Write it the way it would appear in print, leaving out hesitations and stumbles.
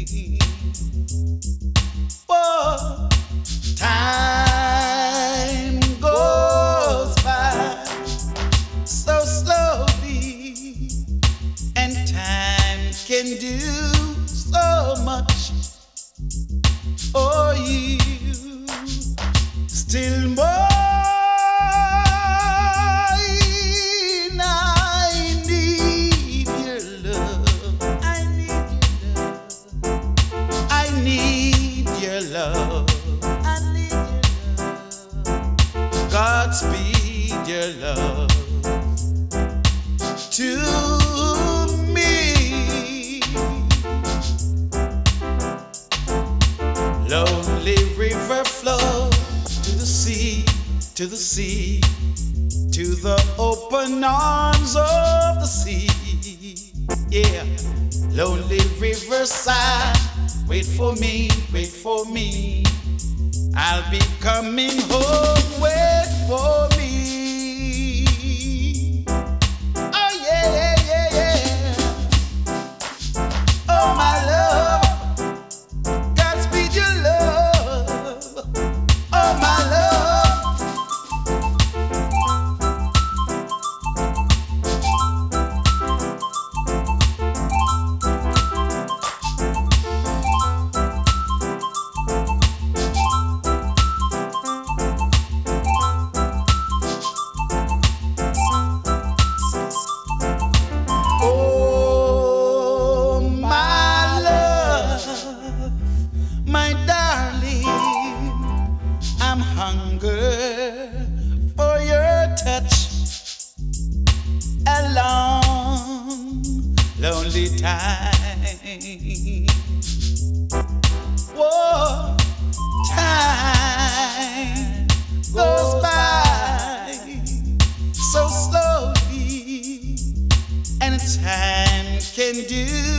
Whoa, time goes by so slowly, and time can do so much for you. Still more, I need your love. I need your love. I need your love. I need your love. Godspeed your love to me. Lonely river flow to the sea, to the sea, to the open arms of the sea. Yeah, lonely riverside, wait for me, wait for me. I'll be coming home, wait for me. Oh yeah, yeah, yeah. Oh my love, Godspeed your love. Oh my love. Oh my love, my darling, I'm hunger for your touch. A long, lonely time. Whoa, time goes by so slowly, and time can do